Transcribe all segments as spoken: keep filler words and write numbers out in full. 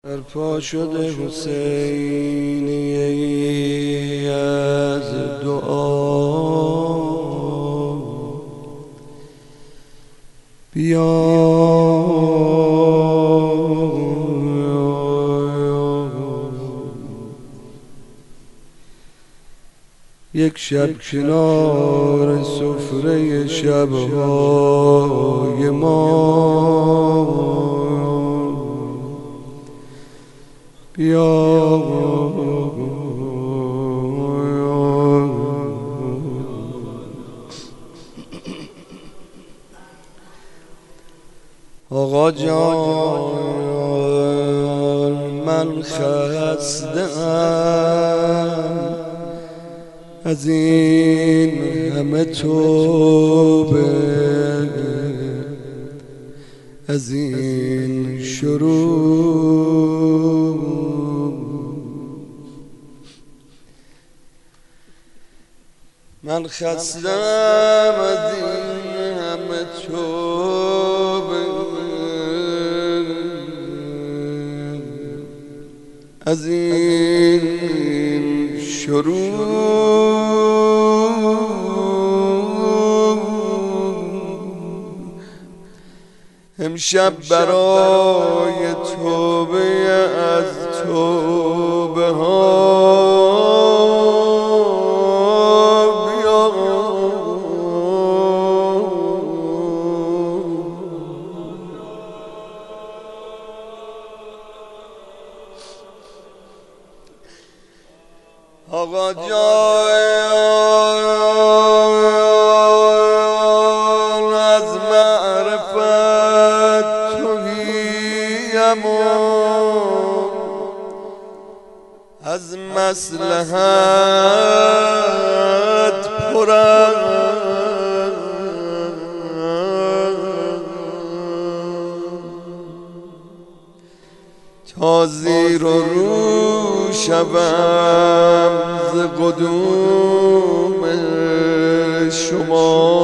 برپا شده حسینی از دعا، بیا یک شب کنار سفره شبهای ما، بیا آقا جان، من خسته‌ام از این همه توبه، از این شروع. من خسته‌ام از این همه توبه، از این شروع. امشب برای توبه از توبه ها بیا، آقا جان از معرفت توهیم و از مصلحت پرم، تا زیر و رو شوم ز قدوم شما،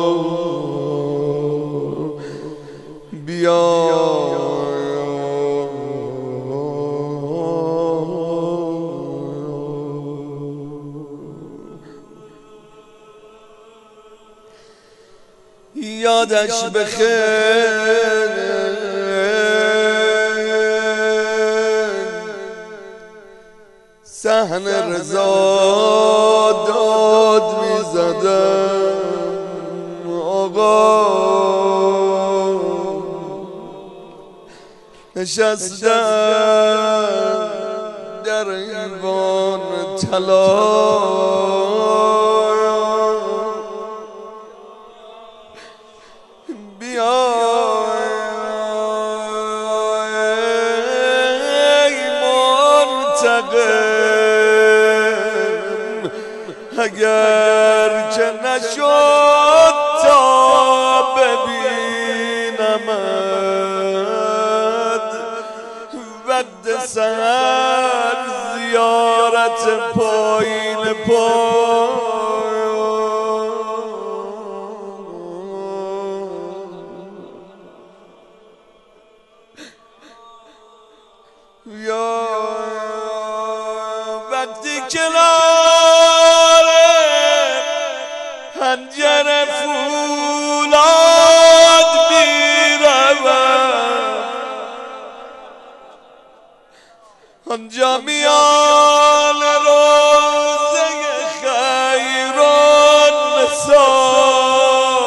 بیا یادش بخیر صحن رضا داد می زدم. آقا نشستم در ایوان طلا، بیا ای منتقم، اگر که نشد تا ببینمت وقت سحر زیارت پایین پای، یا وقتی کنار پنجره فولاد میروم، آنجا میان روزه خیر و نسا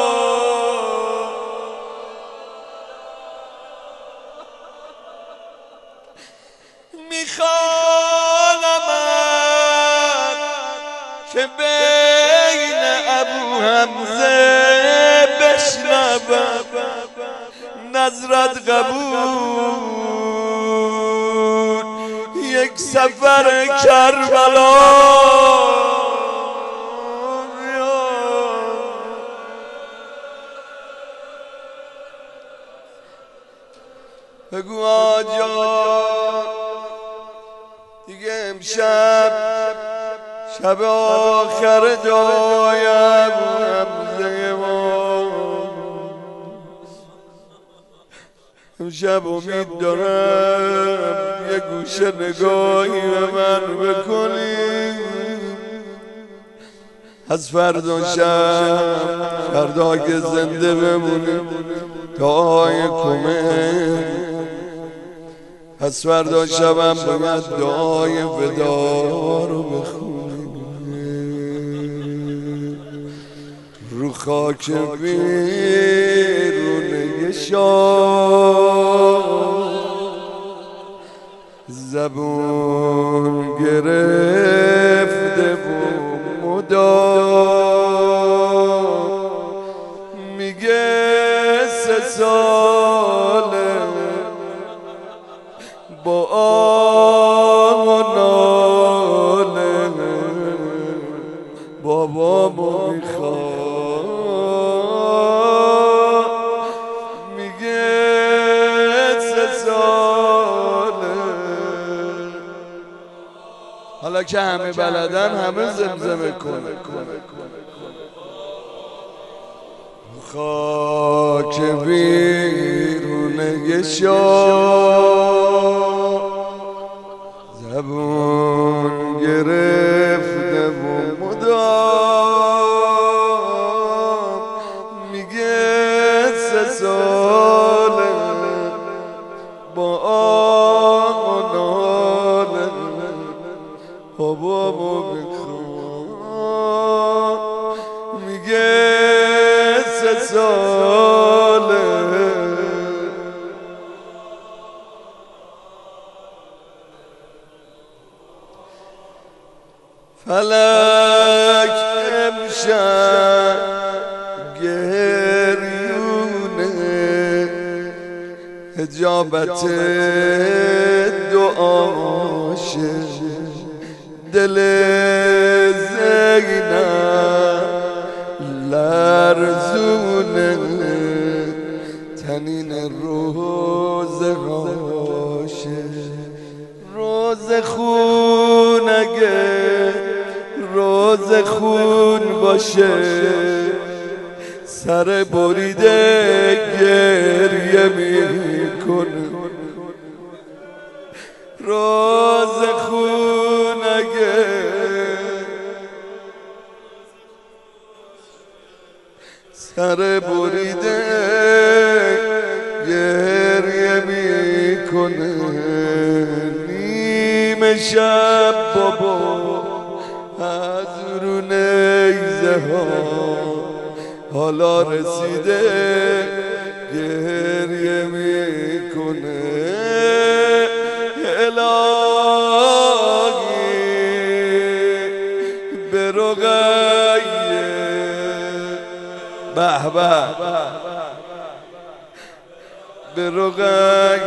میخوانمت که بین ابو حمزه بشنوم نظرت قبول یک سفر کربلا، بگو آجا دیگه امشب شب آخر دعای ابو حمزه ما، امشب امید دارم گوشه نگاهی به من بکنی از فردا شب، فردا که زنده بمونیم دعای کمه، از فردا شبم باید دعای ودا رو بخونیم رو خاک بیرون شام. زبون گرفته و مدام میگه سه ساله با آه و ناله بابامو میخواد، میگه سه ساله. حالا که همه بلدن همه زمزمه کنه خاک بیرون شام. زبون گرفته و مدام میگه سه ساله با آه و ناله بابامو میخواد، میگه سه ساله. فلک امشب گریونه اجابت دعاشه، دل زینب لرزونه تنین روزه هاشه. روز خون اگه روز خون باشه سر بریده گریه میکنه. روز خون اگه سر بریده گریه میکنه. نیمه شب بابا از رو نیزه ها حالا رسیده گریه میکنه. الهی به رقیه به به به رقیه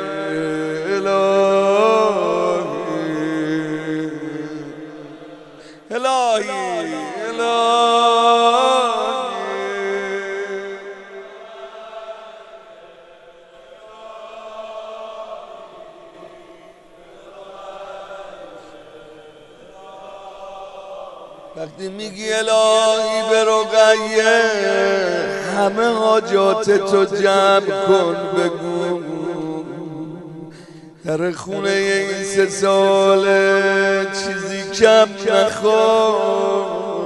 الهی الهی وقتی میگی الهی به رقیه همه حاجات تو جمع کن بگو در خونه این سه ساله چیزی کم نخواد.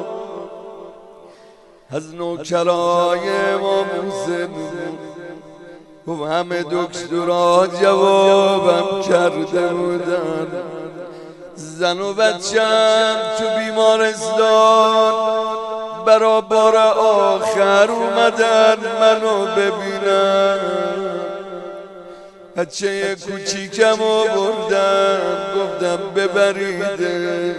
از نوکرای امام حسین و همه دکترها جوابم کرده بودن زن و بچم تو بیمارستان برا بار آخر اومدن منو ببینن. بچه کوچیکمو بردم گفتم ببریده،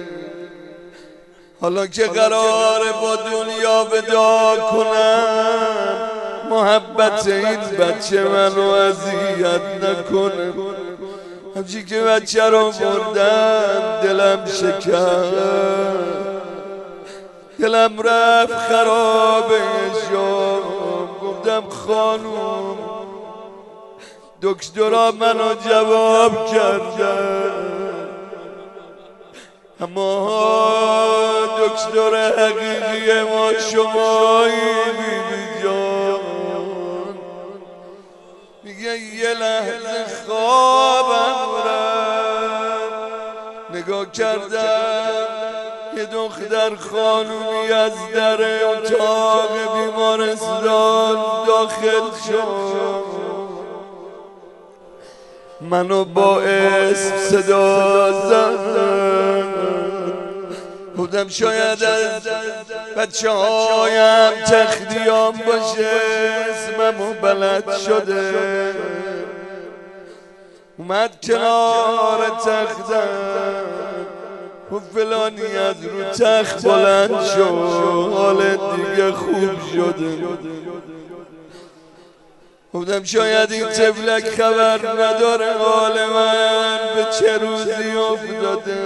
حالا که قراره با دنیا ودا کنم محبت این بچه منو اذیت نکنه. همچی که بچه رو بردم دلم شکست، دلم رفت خرابه شام. گفتم خانوم دکترها منو جواب کردن اما دکتر حقیقی ما شمایی بیبی جان. میگه یه لحظه خوابم رفت نگاه کردم یه دختر خانومی از در اتاق بیمارستان داخل شد، منو با اسم صدا زد. بودم شاید از بچه هایم تخدیام باشه، اسممو بلد شده. اومد کنار تختم و فلانی از رو تخت بلند شد، حالت دیگه خوب شده. بودم شاید این طفلک خبر نداره حال من به چه روزی افتاده.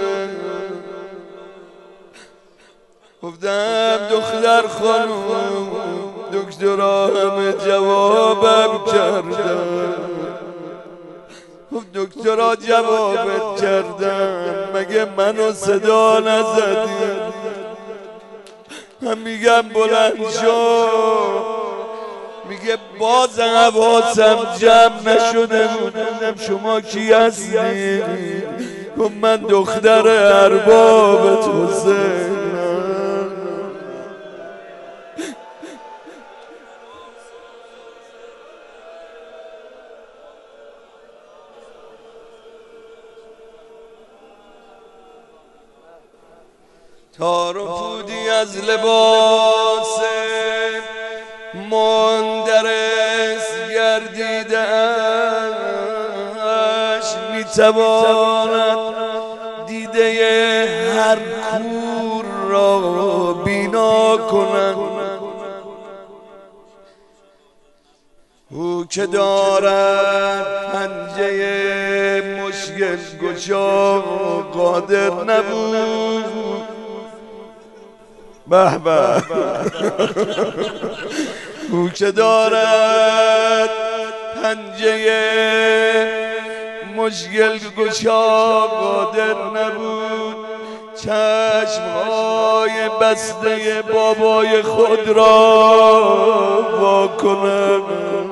گفتم دختر خانوم دکترها همه جوابم کردن. گفت دکترها جوابت کردن مگه منو صدا نزدی؟ من میگم بلند شو، میگه باز حواسم جمع نشده بودم شما کی هستی؟ گفت من دختر اربابت حسین. تار و پودی از لباس مندرس گردیده اش میتواند دیده هر کور را بینا کند. او که دارد پنجه مشکل گشا قادر نبود. به به او که دارد پنجه مشکل گشا قادر نبود، چشمهای بسته بابای خود را وا کند.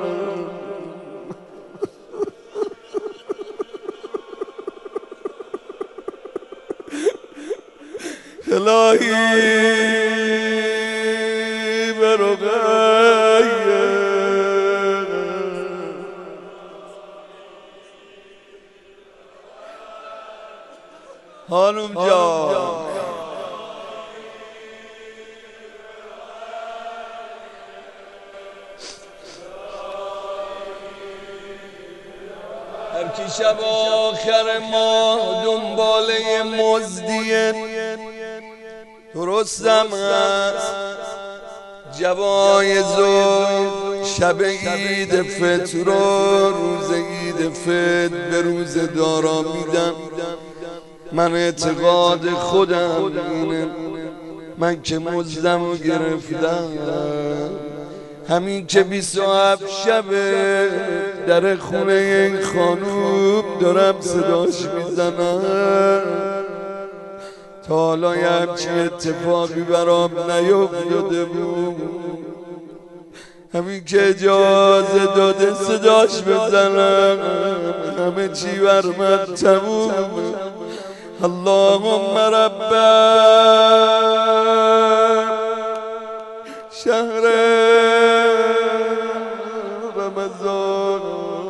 الهی برقیه خانوم جان، هر کی شب آخر ماه دنباله مزدیه درستم هست جوایز و شب عید فطر رو روز عید فطر به روز دارا میدم. من اعتقاد خودم اینه، من که مزدم رو گرفتم همین که بیست و هفت شبه در خونه این خانوم دارم صداش میزنم. تا حالا یه همچی اتفاقی برام نیفتاده بود، همین که اجازه داده صداش بزنم همه چی بر من تموم. اللهم رب شهر رمضان،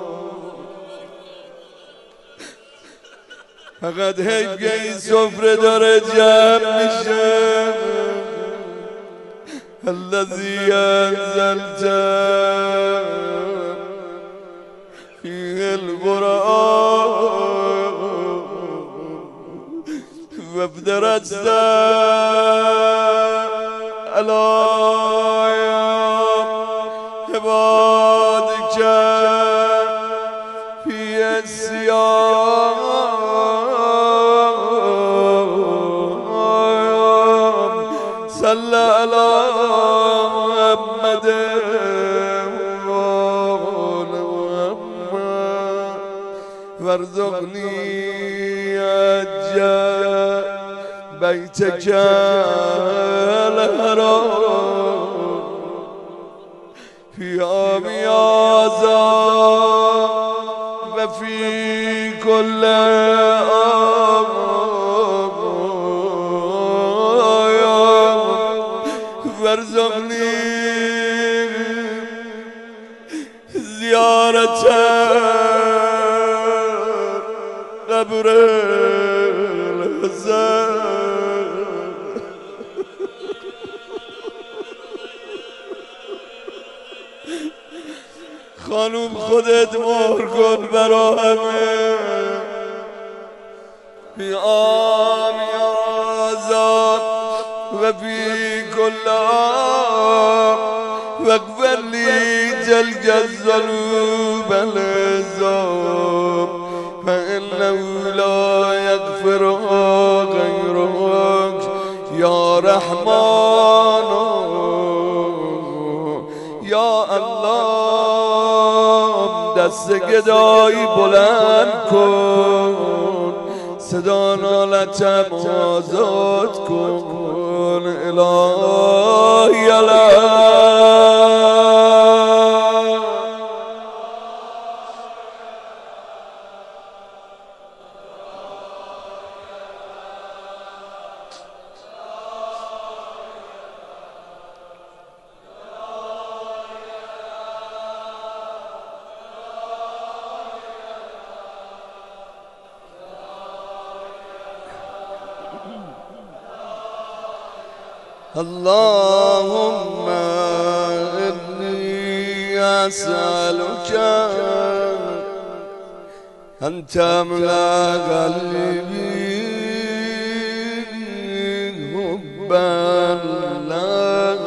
فقط حیف که این سفره داره جمع میشه. الذی انزلت فیه القرآن وابترست علی عبادک فی الصیام صلی علی محمد وارزقنی حج بیتک الحرام فی عام هذا و فی کل عام قبر الحسین. خانوم خودت مهر کن برا همه. بی آم یا آزاد و بی کل آم واغفر لی تلک الذنوب العظام فإنه لا یغفرها غیرک یا رحمان یا الله. دست گدایی بلند کن، صدا نالتم آزاد کن. الهی الهی اللهم إني أسألك أن تملأ قلبي حبا لك.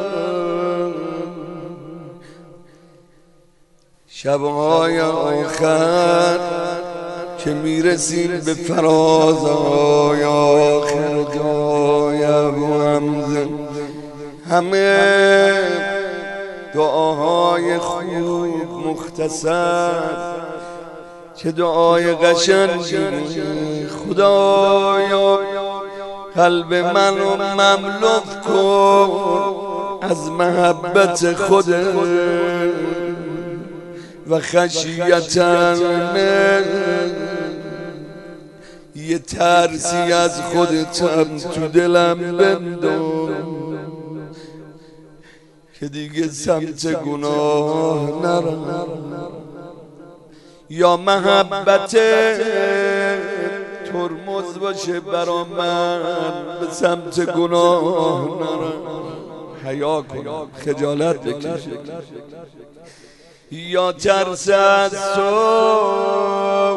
شبهای آخر که میرسیم به فرازهای آخر جای ابو حمزه، همه دعاهای خوب مختصر، چه دعای قشنگی. خدایا قلب منو مملو کن از محبت خودت و خشیت من. یه ترسی از خودتم تو دلم بنداز که دیگه سمت گناه نرم. یا محبت ترمز باشه برا من به سمت گناه نرم. حیا کن، خجالت بکش. یا ترس از تو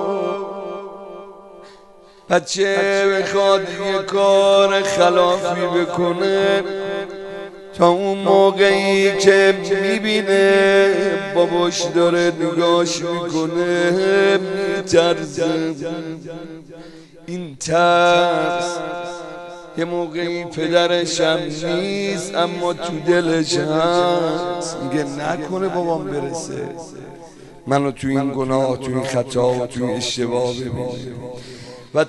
بچه بخواد یه کار خلافی بکنه، تا اون موقعی که میبینه باباش داره نگاش میکنه میترسه. این ترس یه موقعی پدرش هم نیست اما تو دلش هست، میگه نکنه بابام برسه منو تو این گناه، تو این خطا و تو این اشتباه ببینه. و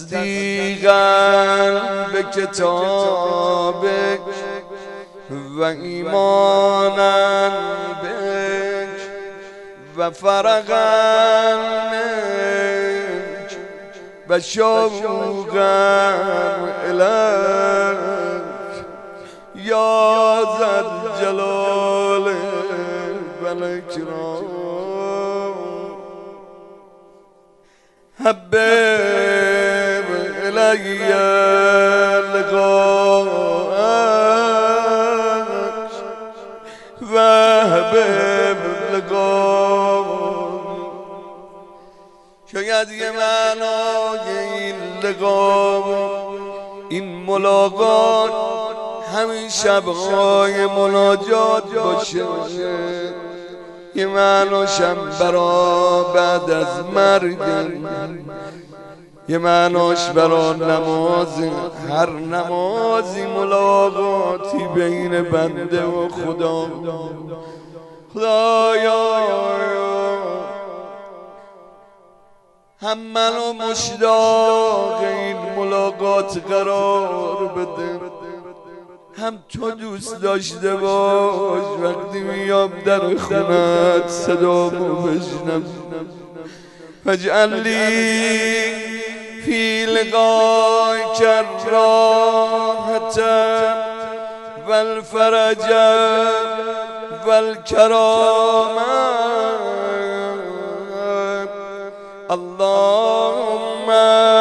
تصدیقا به کتابک و ایمانا بک و فرقا منک و شوقا الیک یا ذا الجلال و الاکرام. حبب الی لقاءک و حبب لقاء. شاید یه معنای این لقا، این ملاقات همین شبهای مناجات باشه. یه معناشم برا بعد از مرگ، یه معناش برا نماز. هر نمازی ملاقاتی بین بنده و خدا. خدایا هم منو مشتاق این ملاقات قرار بده، هم تو دوست داشته باش وقتی میام در خونت صدامو بشنم. فاجعل لی فی لقائک الراحة والفرج والکرامة اللهم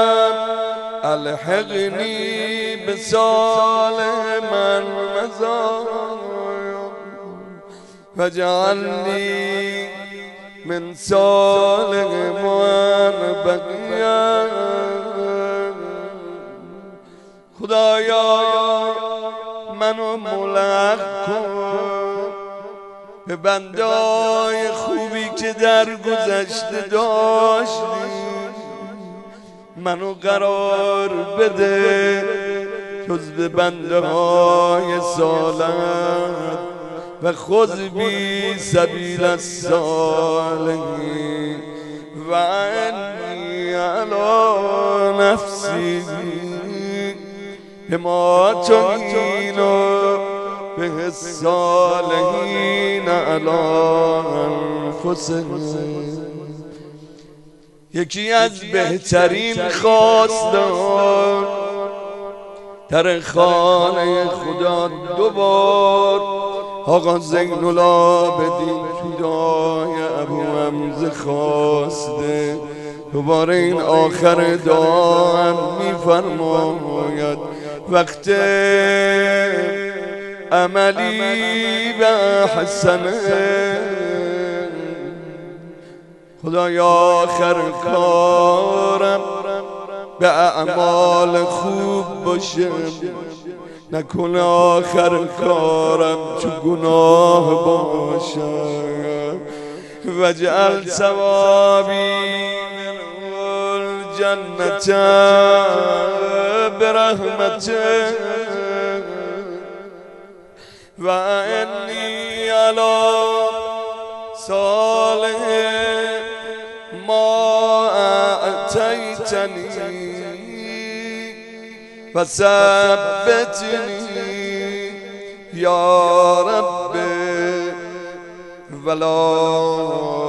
الحقني بصالح من مزايا واجعلني من صالح من بقیا. خدایا منو ملحق کن به بندای خوبی که در گذشته داشتی، منو قرار بده جز به بنده های صالح و خذ بی سبیل الصالحین و انی علی نفسی بما تعین به الصالحین علی انفسهم. یکی از بهترین خواستان در خانه خدا دوبار آقا زین العابدین فدای ابو حمزه خواسته. دوباره این آخر دعا هم میفرماید وقت عملی به حسنه. خدایا آخر کارم به اعمال خوب باشه، نکنه آخر کارم چو گناه باشه. وجعل ثوابی الجنة برحمته و انی علی صالح ما اعطیتنی و ثبتنی یا رب ولا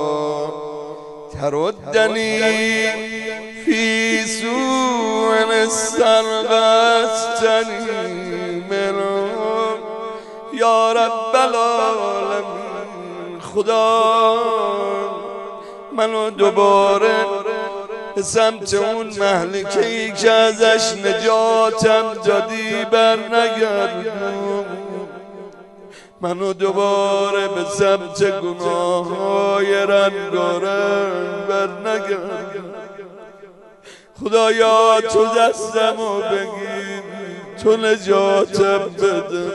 تردنی فی سوء استرقصتنی منه یا رب العالمین. خدا منو دوباره به سمت اون مهلکه‌ای که ازش نجاتم دادی بر نگردون. منو دوباره به سمت گناه‌های رنگارنگ بر نگردون. خدایا تو دستمو بگیر، تو نجاتم بده.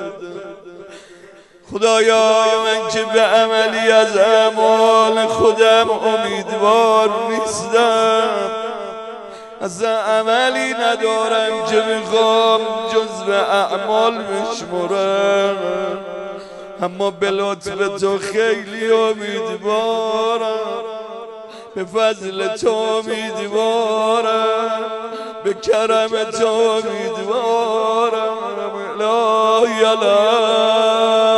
خدایا من که به عملی از اعمال خودم امیدوار نیستم، از عملی ندارم که میخوام جز به اعمال بشمرم، اما به لطف تو خیلی امیدوارم، به فضل تو امیدوارم، به کرم تو امیدوارم. لا یلا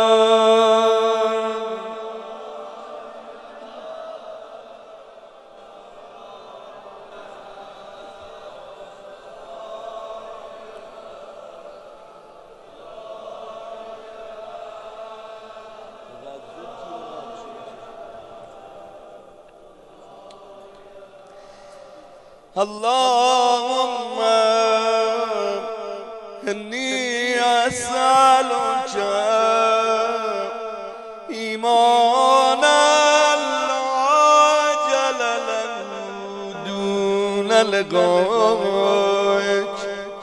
اللهم إني أسألك إيمانا لا جلل دون لقائك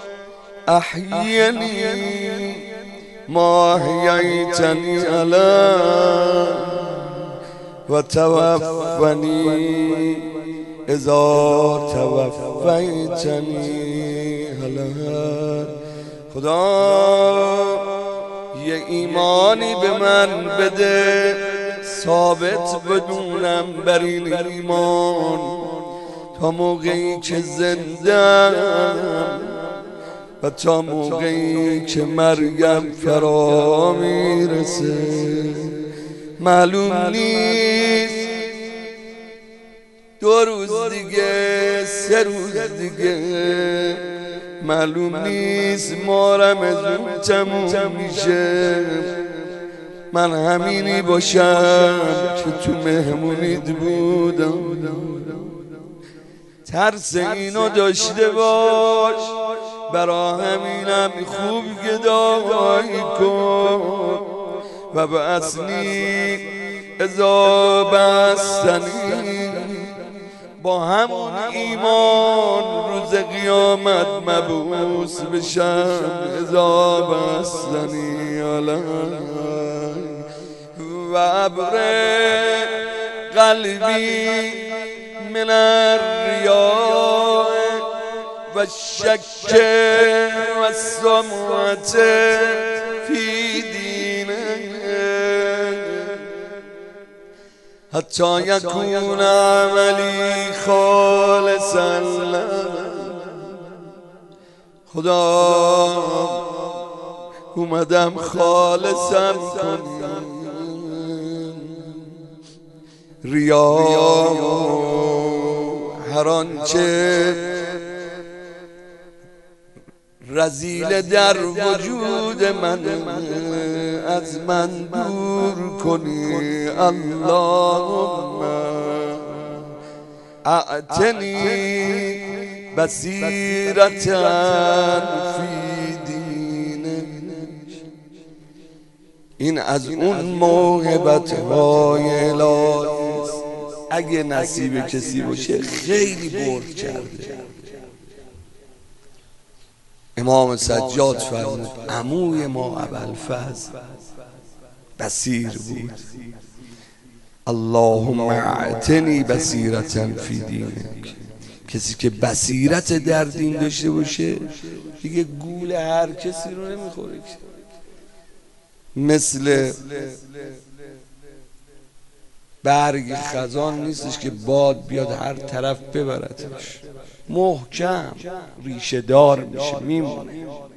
أحيني ما أحييتني عليه وتوفني اذا توفیتنی هلا. خدا یه ایمانی به من بده ثابت بدونم بر این ایمان تا موقعی که زنده‌ام و تا موقعی که مرگم فرا میرسه. معلوم نیست دو روز دیگه، سه روز دیگه، معلوم نیست ما رمضان تموم میشه. من همینی باشم که تو مهمونیت بودم، ترس اینو داشته باش، برا همینم خوب گدایی کن و به اصلی ازا بستنی با همون ایمان روز قیامت مبعوث بشم ازا بستنی علی و ابر قلبی من الریاء و الشک و السمعة فی دینه حتی یکون عملی خالصا خدا اومدم خالصم کنی، ریا هر آنچه رذیل در وجود من از من دور کنی. اللهم اعطنی بصیرة فی دینک. این از اون موهبت های الهی است، اگه نصیب کسی باشه خیلی برد کرده. امام سجاد فرمود عموی ما ابوالفضل بصیر بود. اللهم اعطنی بصیرة فی دینک. کسی که بصیرت در دین داشته باشه دیگه گول هر کسی رو نمیخوره، مثل برگ خزان نیستش که باد بیاد هر طرف ببرتش، محکم ریشه دار میشه میمونه،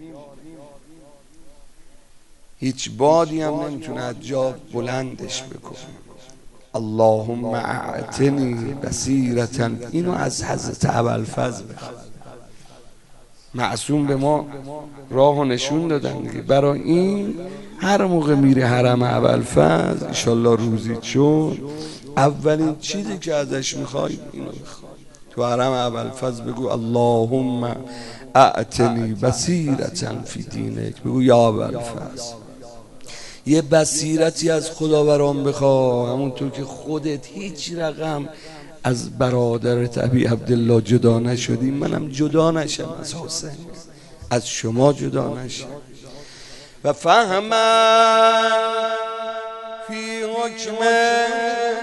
هیچ بادی هم نمیتونه از جا بلندش بکنه. اللهم اعطنی بصیرة. اینو از حضرت ابوالفضل بخواد. معصوم به ما راه و نشون دادن دیگه. برای این هر موقع میره حرم ابوالفضل انشالله روزی چون اولین چیزی که ازش میخوای اینو بخوای. تو حرم ابوالفضل بگو اللهم اعطنی بصیرة فی دینک. بگو یا ابوالفضل یه بصیرتی از خدا برام بخوا، همونطور که خودت هیچ رقم از برادرت ابی عبدالله جدا نشدی، منم جدا نشم از حسین، از شما جدا نشم. و فهمم فی حکمک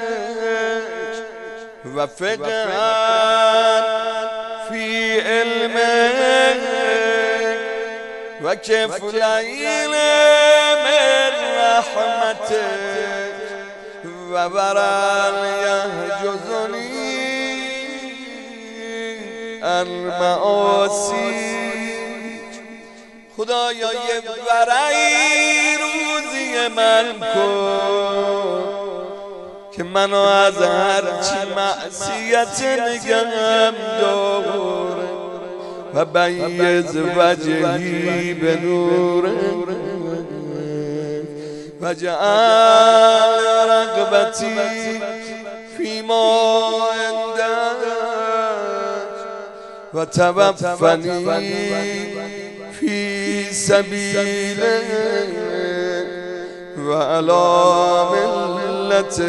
و فقهن فی علمک و کفلین من رحمتک و برل یحجزنی المعاصی. خدایا یه ورعی روزی من کن که منو از هرچی معصیت نگم داره و بیز وجهی به نوره و جعل رغبتی فی ما عندک و توفنی فی سبیله و علی ملت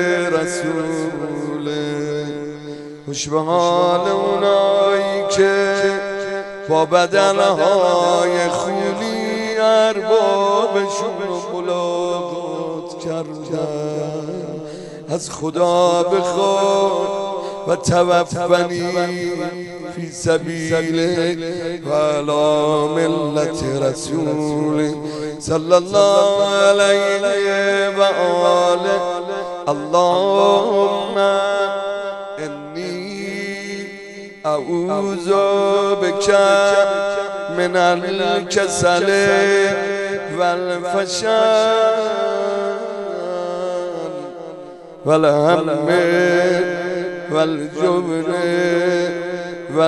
رسوله. خوش به حال اونایی که با بدنهای خونی اربابشون رو ملاقات کردن. از خدا بخواد و توفنی فی سبیله و علی ملت رسول صلی الله علیه و آله. اللهم انی اعوذ بک من الکسل و الفشل و الهم و الجبن و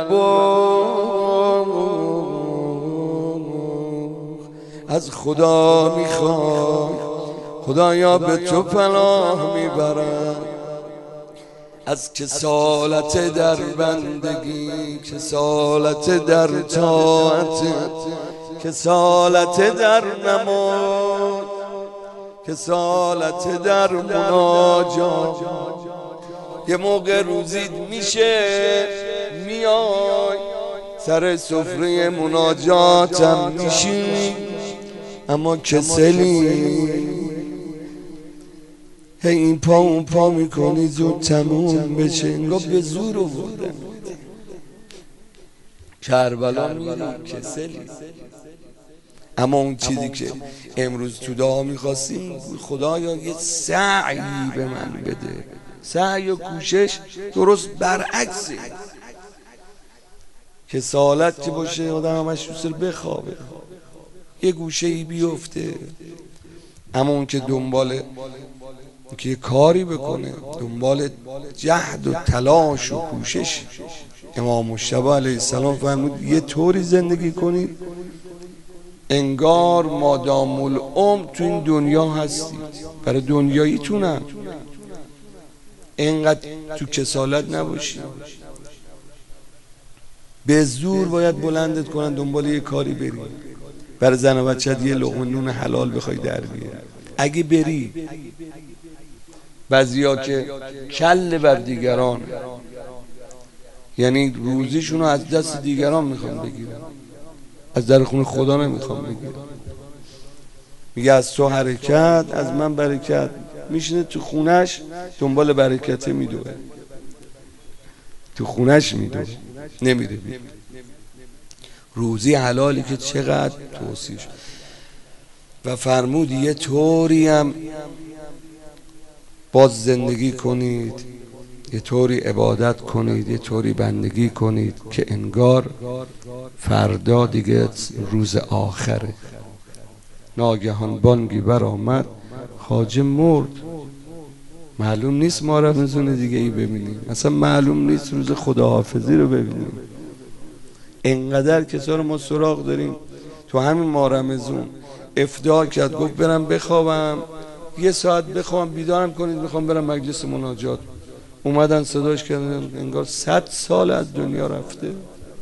البخل. از خدا میخوام، خدایا به تو پناه میبرم از کسالت در بندگی، کسالت در طاعت، کسالت در نماز، کسالت در مناجات. یه موقع روزید میشه میای سر سفره مناجاتم میشی، اما کسلی هی این پا اون پا میکنی زود تموم بشه، انگار به زور آوردن. کربلا میری کسلی. اما اون چیزی که امروز تو دعا میخواستی، خدایا یه سعی به من بده. سعی و کوشش درست برعکسه. کسالت که باشه آدم همش دوست داره بخوابه، یه گوشه ای بیفته. اما اون که دنبال که یه کاری بکنه، دنبال جهد و تلاش و کوشش. امام مجتبی علیه السلام فرمود یه طوری زندگی کنید انگار مادام العمر تو این دنیا هستید. برای دنیاییتونم اینقدر تو کسالت نباشید. به زور باید بلندت کنن دنبال یه کاری بری، برای زن و بچه‌ت یه لقمه نون حلال بخوای در بیاری. اگه بری بعضیا که کل بر دیگران، یعنی روزیشونو از دست دیگران میخوان بگیرن، از در خونه خدا نمیخوان بگیرن. میگه از تو حرکت از من برکت. میشینه تو خونش دنبال برکته میدوه، تو خونش میدوه، نمیره بیاره. روزی حلالی که چقدر توصیه شد. و فرمود یه طوری هم باز زندگی کنید، یه طوری عبادت کنید، یه طوری بندگی کنید که انگار فردا دیگه روز آخره. ناگهان بانگی برآمد خواجه مرد. معلوم نیست ما رمضان دیگه ای ببینیم، اصلا معلوم نیست روز خداحافظی رو ببینیم. انقدر کسا رو ما سراغ داریم. تو همین ما رمضان افداء کرد، گفت برم بخوابم، یه ساعت بخوابم بیدارم کنید میخوام برم مجلس مناجات. اومدن صداش کردن انگار صد سال از دنیا رفته.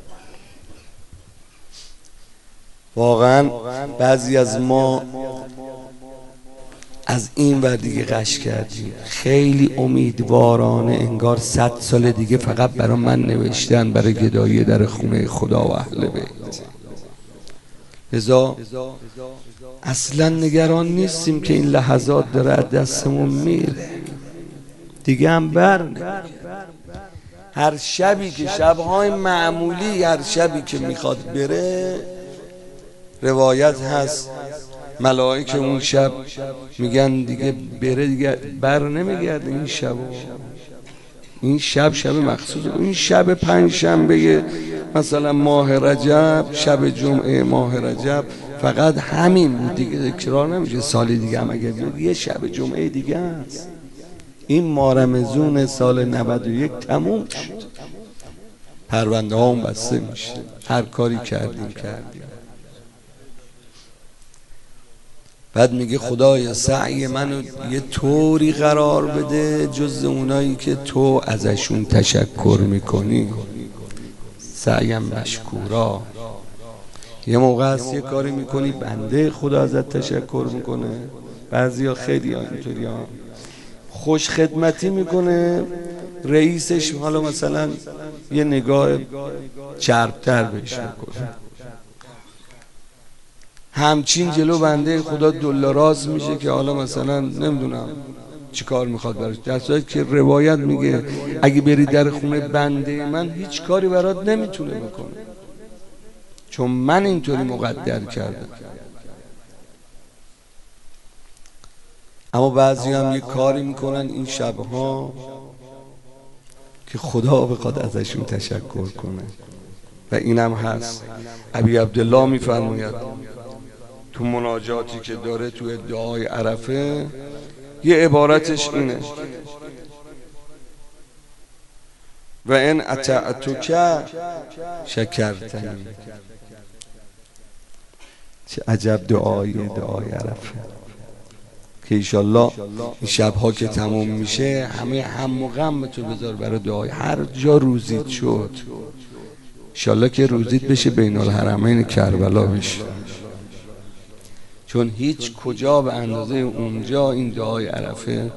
واقعا بعضی از ما از این ور دیگه غش کردیم، خیلی امیدوارانه انگار صد سال دیگه فقط برای من نوشتن برای گدایی در خونه خدا و اهل بیت. لذا اصلا نگران نیستیم که این لحظات داره از دستمون میره، دیگه هم بر هر شبی که شبهای معمولی، هر شبی که میخواد بره، روایت هست ملائکه اون شب میگن دیگه بره دیگه بر نمیگرده. این شب این شب شب مخصوص، این شب پنج شنبه مثلا ماه رجب، شب جمعه ماه رجب، فقط همین بود دیگه، تکرار نمیشه. سال دیگه هم اگر بیاد یه شب جمعه دیگه است. این ماه رمضان سال نود و یک تموم شد، پرونده ها هم بسته میشه، هر کاری کردیم کردیم. بعد میگه خدایا سعی منو یه طوری قرار بده جز اونایی که تو ازشون تشکر میکنی. سعیم مشکورا. یه موقع هست یه کاری میکنی بنده خدا ازت تشکر میکنه. بعضیا خیلی ها اینطوری ها خوش خدمتی میکنه، رئیسش حالا مثلا یه نگاه چربتر بهش میکنه، همچین جلو بنده خدا دلاراز میشه که حالا مثلا نمیدونم چی کار میخواد براش، در صورتی که روایت میگه اگه بری در خونه بنده من هیچ کاری برات نمیتونه بکنه، چون من اینطوری مقدر کردم. اما بعضی هم یه کاری میکنن این شبها که خدا بخواد ازشون تشکر کنه و اینم هست. ابی عبدالله میفرماید تو مناجاتی که داره تو دعای عرفه یه عبارتش اینه: و ان اطعتک شکرتنی. چه عجب دعایی دعای عرفه که ایشالله این شبها که تموم میشه همه هم و غم تو بذار برای دعای هر جا روزید شد، ایشالله که روزید بشه بین الحرمین کربلا بشه، چون هیچ کجا به اندازه اونجا این دعای عرفه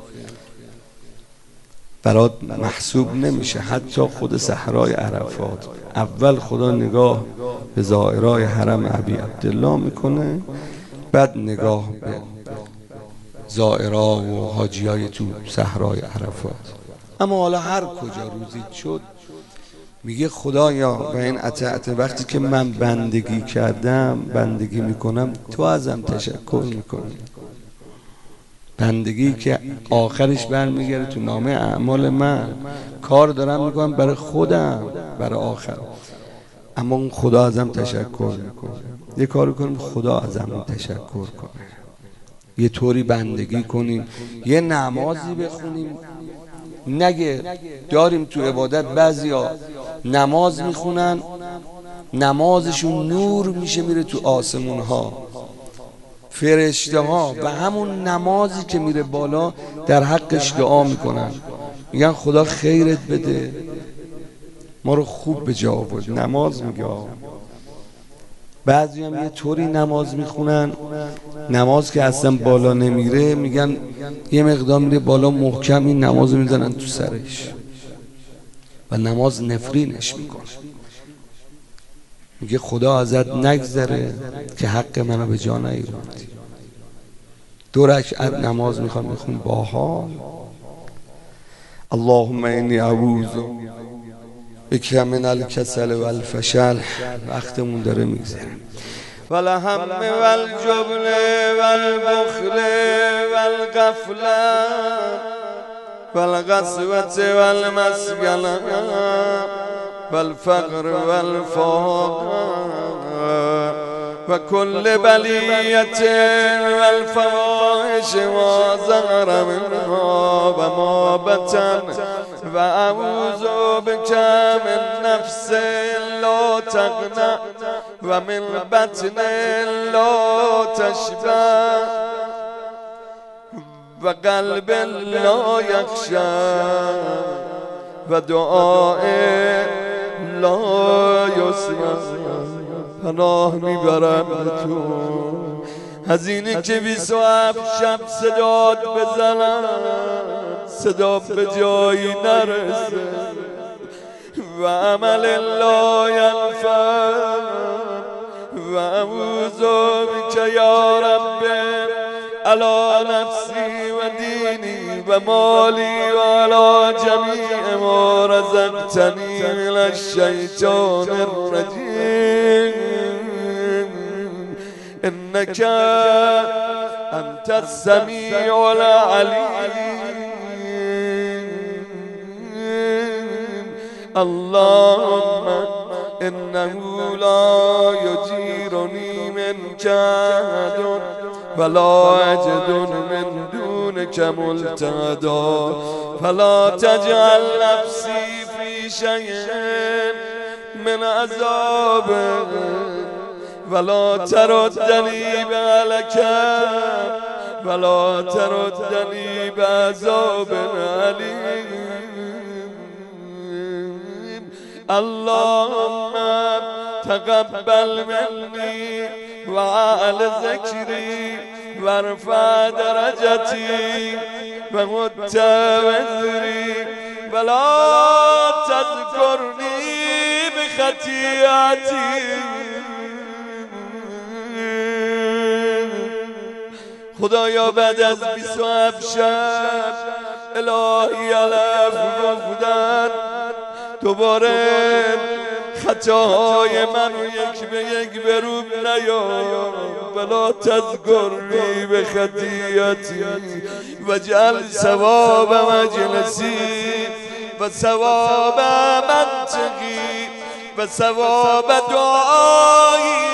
برات محسوب نمیشه. حتی خود صحرای عرفات اول خدا نگاه به زائرای حرم ابی عبدالله میکنه، بعد نگاه به زائرا و حاجیای تو صحرای عرفات. اما حالا هر کجا روزید شد میگه خدایا و این اطاعت وقتی که من بندگی کردم بندگی میکنم تو ازم تشکر میکنی، بندگی که آخرش برمیگره تو نامه اعمال من، کار دارم میکنم برای خودم برای آخر، اما اون خدا ازم تشکر میکنه. یه کاری کنیم خدا ازم تشکر کنه، یه طوری بندگی کنیم، یه نمازی بخونیم. نگه داریم تو عبادت بعضیا نماز میخونن نمازشون نور میشه میره تو آسمون ها، فرشته ها و همون نمازی که میره بالا در حقش دعا میکنن، میگن خدا خیرت بده ما رو خوب به جا آورد. نماز میگه. بعضی هم یه طوری نماز میخونن نماز که اصلا بالا نمیره، میگن یه مقدار میره بالا محکم این نماز میزنن تو سرش و نماز نفرینش میکنه. میگه خدا ازت نگذره که حق منو به جا نیاوردی. دو رکعت نماز میخوام میخون با حال. اللهم انی اعوذ بک من الکسل و الفشل. وقتمون داره میگذره. والهم والجبن والبخل والغفله والقسوة والمسكنة والفقر والفقر وكل بلية والفواحش ما ظهر منها وما بطن وأعوذ بك من نفس لا تغنى ومن بطن لا تشبع وقلب لا يخشى ودعاء لا يسمع. پناه میبرم به تو از اینی که بیست و هفت شب صدات بزنم صدا به جایی نرسه و عمل لا ینفع و اعوذ بک یا رب علی نفسی و دینی و مالی و علی جمیع ما رزقتنی من الشیطان الرجیم انک انت السمیع العلیم. اللهم انه لا یجیرنی منک احد ولا اجد من دونك ملتحدا فلا تجعل نفسی فی شیء من عذابك ولا تردنی بهلك ولا تردنی بعذاب علیم. اللهم تقبل مني وعال ذكري وارفع درجتي ومت وزري ولا تذكرني بخطيئتي. خدایا بعد از بیست و هفت شب الهی علف گفتن دوباره خطاهای منو یک به یک بروب نیار ولا تذکرنی به خطیئتی و جعل ثواب مجلسی و ثواب منطقی و ثواب دعایی.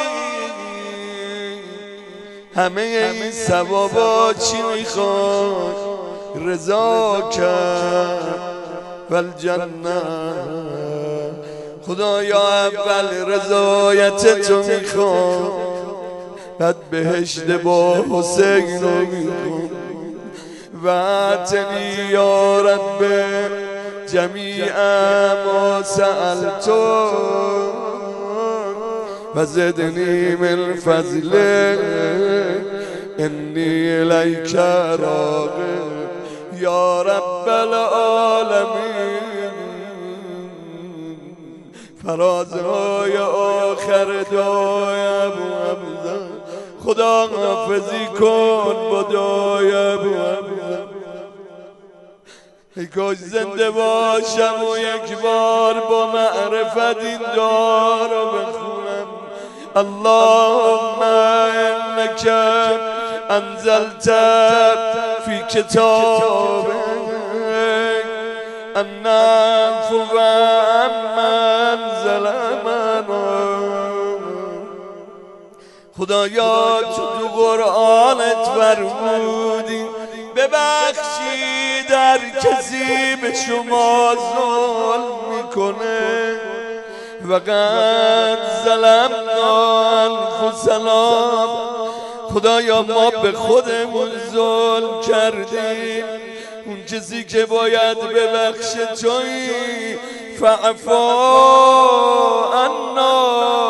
همه این ثوابا چی میخواد؟ رضا کرد والجنه. خدایا اول رضایت تو میخوام بعد بهشت با حسین رو میخوام وعدتني يا رب جميع ما سألت وزدني من فضلك إني إليك راغب يا رب العالمين. فرازهای آخر دعای ابو حمزه خدا حافظی کن با دعای ابو حمزه. ای کاش زنده باشم و یک بار با معرفت این دعا رو بخونم. اللهم انک انزلت فی کتابک ان نعفو عمن ظلمنا. خدایا تو تو قرآنت فرمودی ببخشید هر کسی به شما ظلم میکنه وقد ظلمنا انفسنا. خدایا ما به خودمون ظلم کردیم، اون کسی که باید ببخشه تویی. فاعف عنا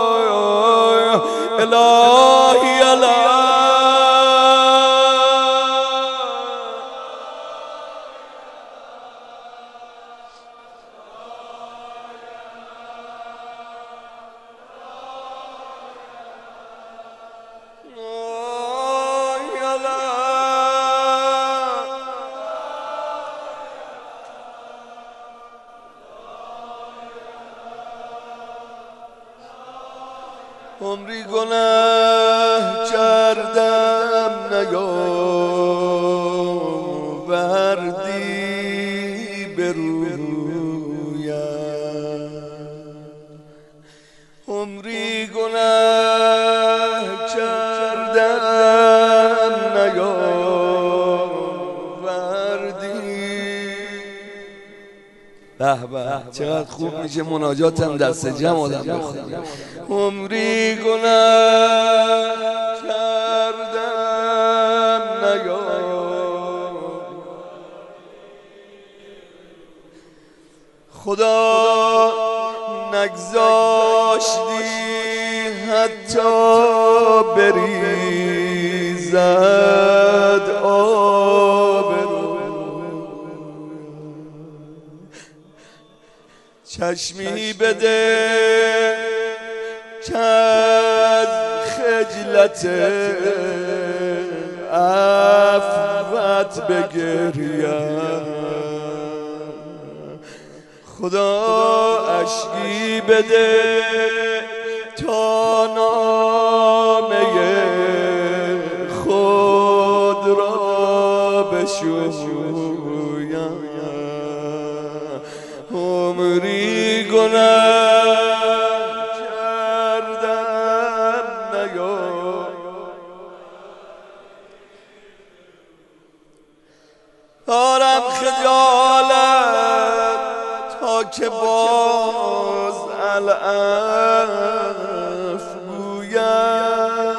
الهی الهی. عمری گناه کردم نیاوردی به رویم. عمری گناه کردم نیاوردی. به به چقدر خوب میشه مناجاتم دست جمع آدم بخونه. عمری گناه کردم نیام خدا نگذاشتی حتی بریزد آب رو. چشمی بده که از خجلت عفوت بگریم. خدا اشکی بده تا نامه خود را بشویم. عمری گناه دارم خجالت تا که باز العف گویم.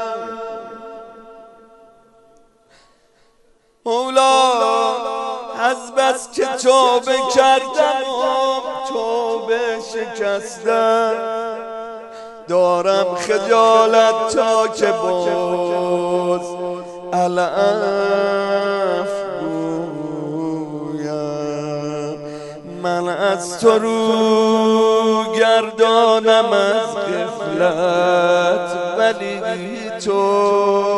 مولا از بس که توبه کردم و توبه شکستم دارم خجالت تا که باز العف. من از تو رو گردانم از غفلت ولی تو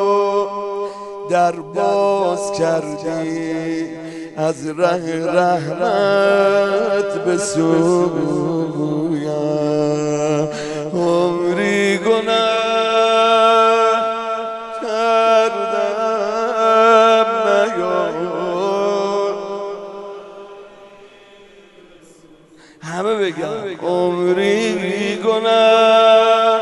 در باز کردی از ره رحمت به سویم. عمری گناه کردم نیام. همه بگم عمری گناه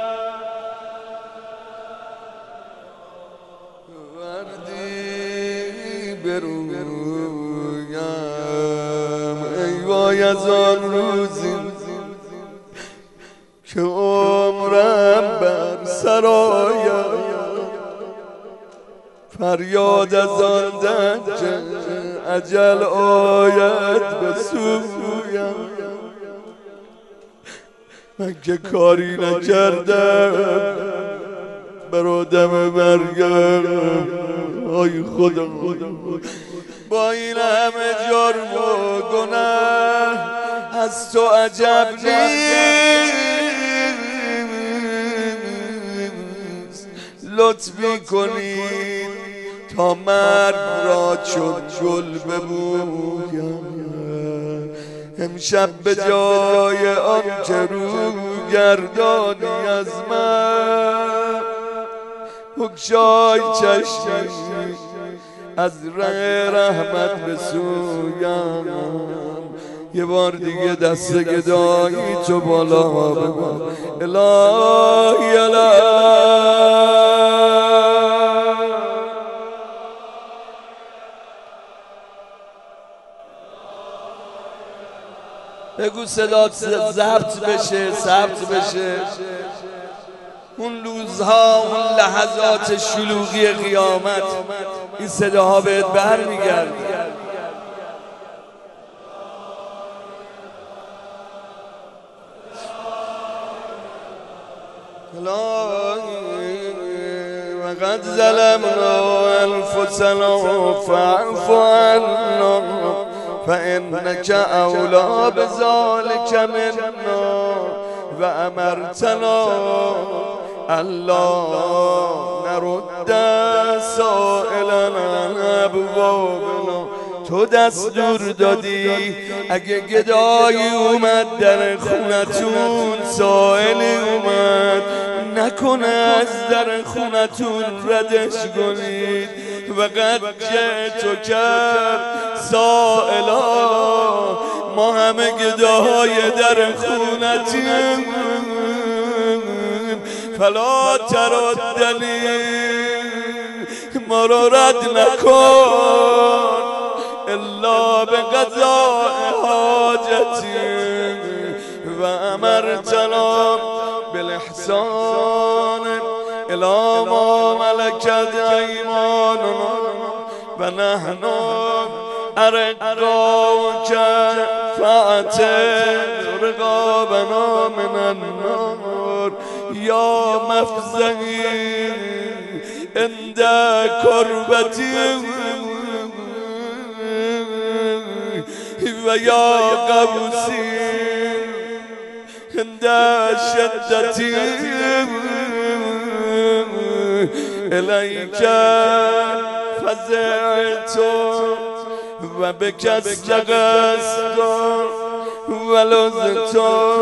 وردی برویم. ای وای از آن روزی که عمرم بر سر آید فریاد از آن دنجه اجل آید به سویم. من که کاری نکردم برا دم مرگم، آی خدا با این همه جرم و گناه از تو عجب نیست. لطفی کنید تا مرگ را چون گل ببویم. امشب به جای آن که رو گردانی از من، بگشای چشمی از ره رحمت به سویم. یه بار دیگه دست گدایی تو بالا ببر الهی الهی. بگو صدا ضبط بشه، ثبت بشه. اون روزها، اون لحظات شلوغی قیامت، این صداها بهت برمیگرده. وقد ظلمنا انفسنا فاعف عنا فانك اولی بذلك منا و امرتنا الا نرد سائلنا ابوابنا. تو دستور دادی اگه گدایی اومد در خونتون، سائلی اومد، نکنه از در خونتون ردش کنید. وقت جئتو کرد سائلا، ما همه گداهای در خونتیم، فلا تردنی، ما را رد نکن الا به قضاء حاجتی و امرتنا بالاحسان الی ما ملکت ایماننا و نحن ارقاک فاعتق رقابنا من النار. یا مفزعی عند کربتی و یا قوسی عند شدتی الیک فزعت و بکست قصد و لذت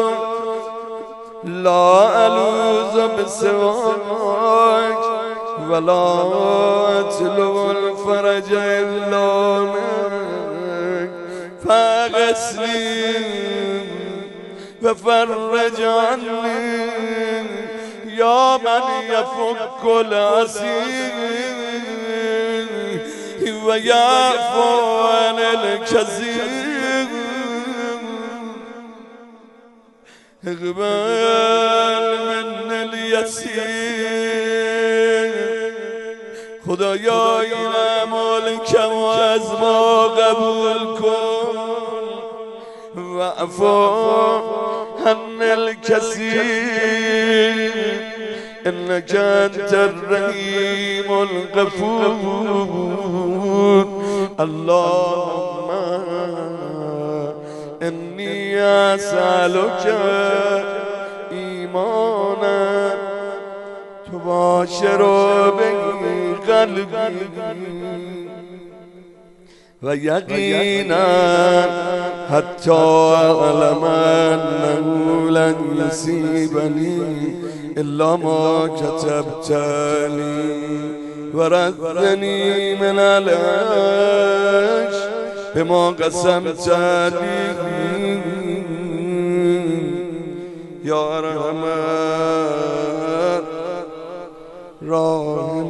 لا الوذ بسواک ولا اطلب الفرج الا منک فاغثنی و فرج عنی یا من یفک الاسیر و یعفو عن الکثیر. اقبل من الیسیر. خدایا این اعمال کم و از ما قبول کن و عفو عن الکثیر انک انت الرحیم الغفور. اللهم انی اسألک ایمانا تباشر به قلبی و یقینا حتی اعلم انه لن یصیبنی الا ما كتبت لي وردني من العيش بما قسمت لي يا ارحم الراحمين.